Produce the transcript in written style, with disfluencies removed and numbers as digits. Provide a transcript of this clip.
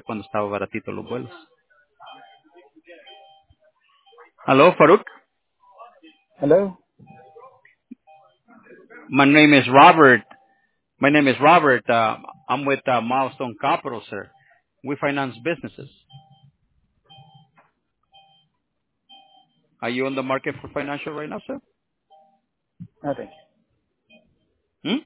cuando estaba baratito los vuelos. Hello, Farouk. Hello? My name is Robert. My name is Robert. I'm with Milestone Capital, sir. We finance businesses. Are you on the market for financial right now, sir? No, thank Hmm?